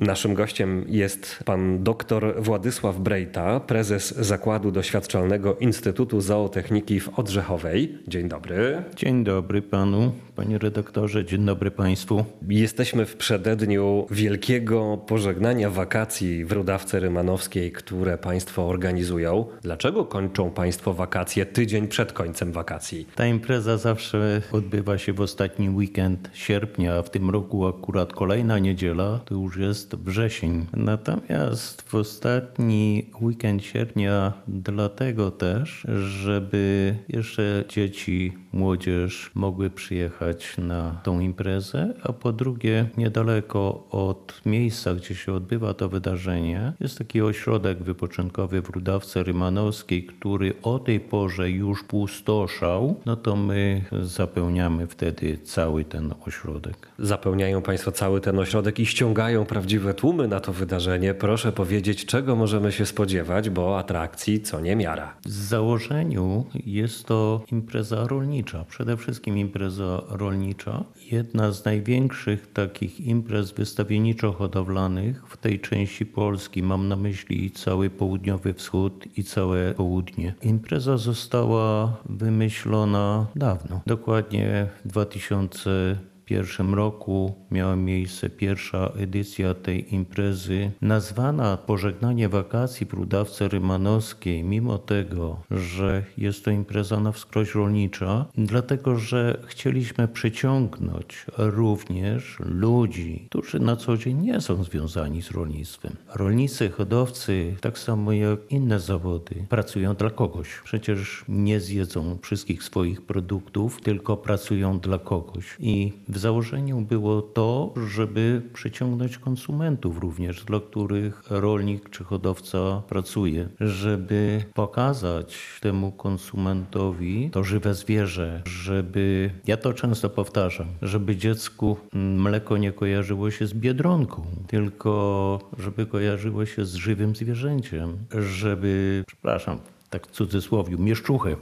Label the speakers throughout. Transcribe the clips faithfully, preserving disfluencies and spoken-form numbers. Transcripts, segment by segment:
Speaker 1: Naszym gościem jest pan dr Władysław Brejta, prezes Zakładu Doświadczalnego Instytutu Zootechniki w Odrzechowej. Dzień dobry.
Speaker 2: Dzień dobry panu, panie redaktorze, dzień dobry państwu.
Speaker 1: Jesteśmy w przededniu wielkiego pożegnania wakacji w Rudawce Rymanowskiej, które państwo organizują. Dlaczego kończą państwo wakacje tydzień przed końcem wakacji?
Speaker 2: Ta impreza zawsze odbywa się w ostatni weekend sierpnia, a w tym roku akurat kolejna niedziela to już jest wrzesień. Natomiast w ostatni weekend sierpnia dlatego też, żeby jeszcze dzieci, młodzież mogły przyjechać na tą imprezę, a po drugie niedaleko od miejsca, gdzie się odbywa to wydarzenie, jest taki ośrodek wypoczynkowy w Rudawce Rymanowskiej, który o tej porze już pustoszał, no to my zapełniamy wtedy cały ten ośrodek.
Speaker 1: Zapełniają państwo cały ten ośrodek i ściągają prawdziwe tłumy na to wydarzenie. Proszę powiedzieć, czego możemy się spodziewać, bo atrakcji co niemiara.
Speaker 2: Z założeniu jest to impreza rolnicza, przede wszystkim impreza rolnicza. Jedna z największych takich imprez wystawienniczo-hodowlanych w tej części Polski, mam na myśli cały południowy wschód i całe południe. Impreza została wymyślona dawno, dokładnie w dwa tysiące pierwszym roku miała miejsce pierwsza edycja tej imprezy, nazwana Pożegnanie wakacji w Rudawce Rymanowskiej, mimo tego, że jest to impreza na wskroś rolnicza, dlatego że chcieliśmy przyciągnąć również ludzi, którzy na co dzień nie są związani z rolnictwem. Rolnicy, hodowcy, tak samo jak inne zawody, pracują dla kogoś. Przecież nie zjedzą wszystkich swoich produktów, tylko pracują dla kogoś. I w założeniu było to, żeby przyciągnąć konsumentów również, dla których rolnik czy hodowca pracuje, żeby pokazać temu konsumentowi to żywe zwierzę, żeby, ja to często powtarzam, żeby dziecku mleko nie kojarzyło się z Biedronką, tylko żeby kojarzyło się z żywym zwierzęciem, żeby, przepraszam, tak w cudzysłowiu, mieszczuchę,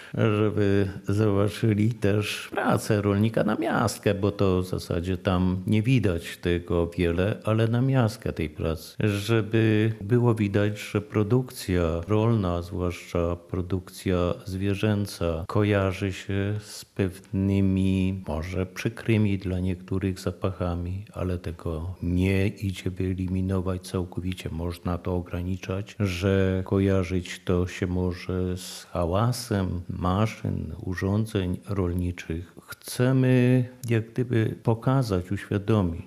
Speaker 2: żeby zobaczyli też pracę rolnika na miastkę, bo to w zasadzie tam nie widać tego wiele, ale na miastkę tej pracy. Żeby było widać, że produkcja rolna, zwłaszcza produkcja zwierzęca, kojarzy się z pewnymi, może przykrymi dla niektórych zapachami, ale tego nie idzie wyeliminować całkowicie. Można to ograniczać, że kojarzyć to się może z hałasem maszyn, urządzeń rolniczych. Chcemy jak gdyby pokazać, uświadomić,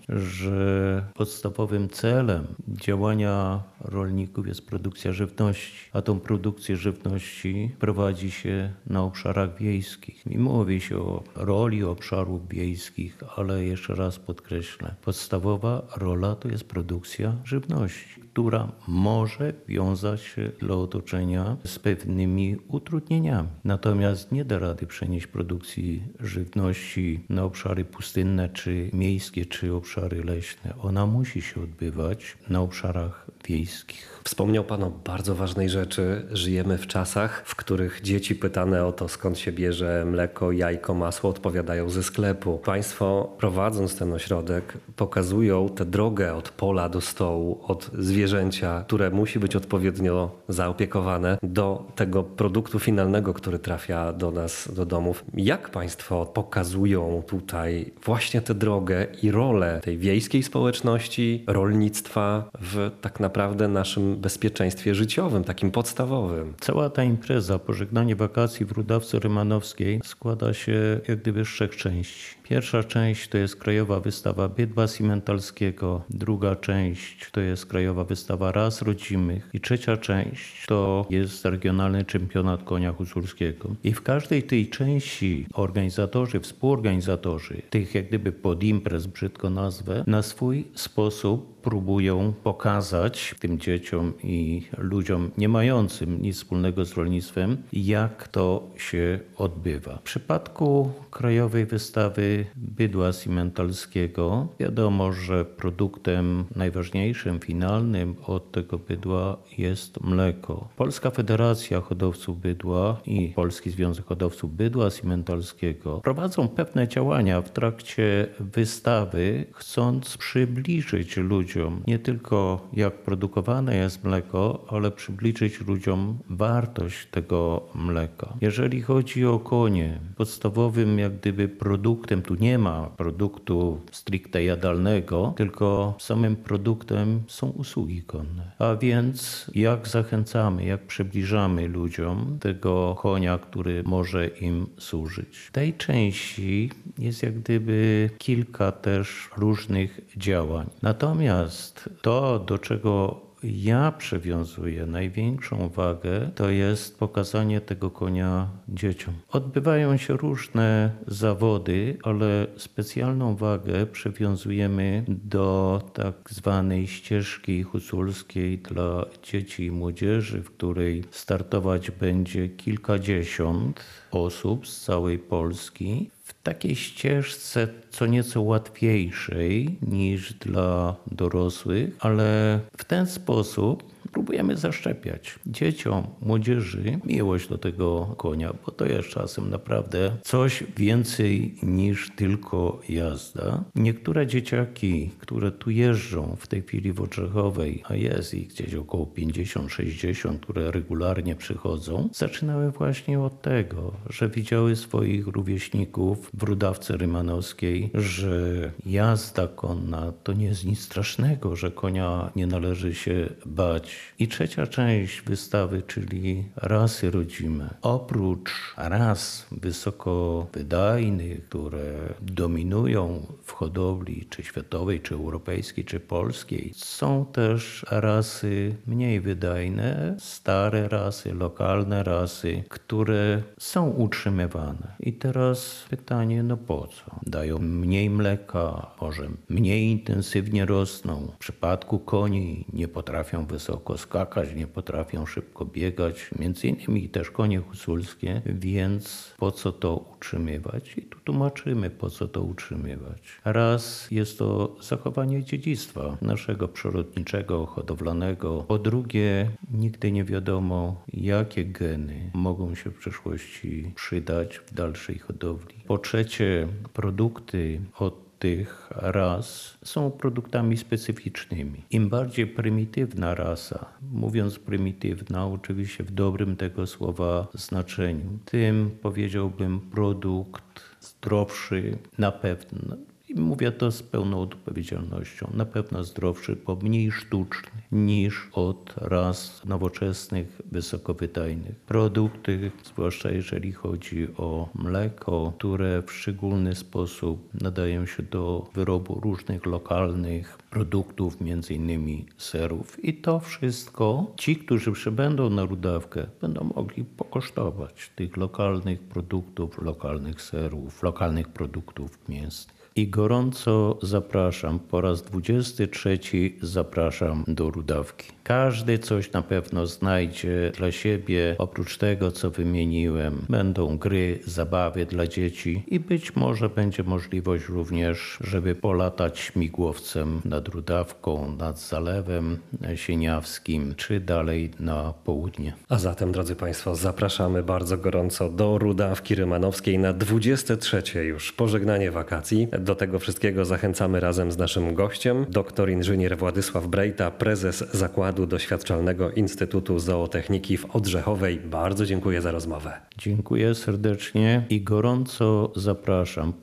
Speaker 2: że podstawowym celem działania rolników jest produkcja żywności, a tą produkcję żywności prowadzi się na obszarach wiejskich. I mówi się o roli obszarów wiejskich, ale jeszcze raz podkreślę, podstawowa rola to jest produkcja żywności, która może wiązać się dla otoczenia z pewnymi utrudnieniami. Natomiast nie da rady przenieść produkcji żywności na obszary pustynne, czy miejskie, czy obszary leśne. Ona musi się odbywać na obszarach wiejskich.
Speaker 1: Wspomniał pan o bardzo ważnej rzeczy. Żyjemy w czasach, w których dzieci pytane o to, skąd się bierze mleko, jajko, masło, odpowiadają ze sklepu. Państwo, prowadząc ten ośrodek, pokazują tę drogę od pola do stołu, od zwierzęcia, które musi być odpowiednio zaopiekowane, do tego produktu finalnego, który trafia do nas, do domów. Jak państwo pokazują tutaj właśnie tę drogę i rolę tej wiejskiej społeczności, rolnictwa w tak naprawdę naszym bezpieczeństwie życiowym, takim podstawowym?
Speaker 2: Cała ta impreza, Pożegnanie wakacji w Rudawce Rymanowskiej, składa się jak gdyby z trzech części. Pierwsza część to jest Krajowa Wystawa Bydła Simentalskiego, druga część to jest Krajowa Wystawa Ras Rodzimych i trzecia część to jest Regionalny Czempionat Konia Husulskiego. I w każdej tej części organizatorzy, współorganizatorzy tych jak gdyby podimprez, brzydko nazwę, na swój sposób próbują pokazać tym dzieciom i ludziom nie mającym nic wspólnego z rolnictwem, jak to się odbywa. W przypadku Krajowej Wystawy Bydła Simentalskiego wiadomo, że produktem najważniejszym, finalnym od tego bydła jest mleko. Polska Federacja Hodowców Bydła i Polski Związek Hodowców Bydła Simentalskiego prowadzą pewne działania w trakcie wystawy, chcąc przybliżyć ludziom ludziom nie tylko jak produkowane jest mleko, ale przybliżyć ludziom wartość tego mleka. Jeżeli chodzi o konie, podstawowym jak gdyby produktem, tu nie ma produktu stricte jadalnego, tylko samym produktem są usługi konne. A więc jak zachęcamy, jak przybliżamy ludziom tego konia, który może im służyć. W tej części jest jak gdyby kilka też różnych działań. Natomiast to, do czego ja przywiązuję największą wagę, to jest pokazanie tego konia dzieciom. Odbywają się różne zawody, ale specjalną wagę przywiązujemy do tak zwanej ścieżki huculskiej dla dzieci i młodzieży, w której startować będzie kilkadziesiąt osób z całej Polski. W takiej ścieżce co nieco łatwiejszej niż dla dorosłych, ale w ten sposób próbujemy zaszczepiać dzieciom, młodzieży miłość do tego konia, bo to jest czasem naprawdę coś więcej niż tylko jazda. Niektóre dzieciaki, które tu jeżdżą w tej chwili w Otrzechowej, a jest ich gdzieś około pięćdziesiąt sześćdziesiąt, które regularnie przychodzą, zaczynały właśnie od tego, że widziały swoich rówieśników w Rudawce Rymanowskiej, że jazda konna to nie jest nic strasznego, że konia nie należy się bać. I trzecia część wystawy, czyli rasy rodzime. Oprócz ras wysoko wydajnych, które dominują w hodowli czy światowej, czy europejskiej, czy polskiej, są też rasy mniej wydajne, stare rasy, lokalne rasy, które są utrzymywane. I teraz pytanie, no po co? Dają mniej mleka, może mniej intensywnie rosną. W przypadku koni nie potrafią wysoko skakać, nie potrafią szybko biegać, między innymi też konie huculskie, więc po co to utrzymywać? I tu tłumaczymy, po co to utrzymywać. Raz jest to zachowanie dziedzictwa naszego przyrodniczego, hodowlanego. Po drugie, nigdy nie wiadomo, jakie geny mogą się w przyszłości przydać w dalszej hodowli. Po trzecie, produkty od tych ras są produktami specyficznymi. Im bardziej prymitywna rasa, mówiąc prymitywna, oczywiście w dobrym tego słowa znaczeniu, tym powiedziałbym produkt zdrowszy na pewno. I mówię to z pełną odpowiedzialnością. Na pewno zdrowszy, bo mniej sztuczny niż od ras nowoczesnych, wysokowydajnych. Produkty, zwłaszcza jeżeli chodzi o mleko, które w szczególny sposób nadają się do wyrobu różnych lokalnych produktów, między innymi serów. I to wszystko ci, którzy przybędą na Rudawkę, będą mogli pokosztować tych lokalnych produktów, lokalnych serów, lokalnych produktów mięsnych. I gorąco zapraszam, po raz dwudziesty trzeci zapraszam do Rudawki. Każdy coś na pewno znajdzie dla siebie, oprócz tego, co wymieniłem. Będą gry, zabawy dla dzieci i być może będzie możliwość również, żeby polatać śmigłowcem nad Rudawką, nad Zalewem Sieniawskim, czy dalej na południe.
Speaker 1: A zatem, drodzy Państwo, zapraszamy bardzo gorąco do Rudawki Rymanowskiej na dwudzieste trzecie już pożegnanie wakacji. Do tego wszystkiego zachęcamy razem z naszym gościem, doktor inżynier Władysław Brejta, prezes Zakładu Doświadczalnego Instytutu Zootechniki w Odrzechowej. Bardzo dziękuję za rozmowę.
Speaker 2: Dziękuję serdecznie i gorąco zapraszam.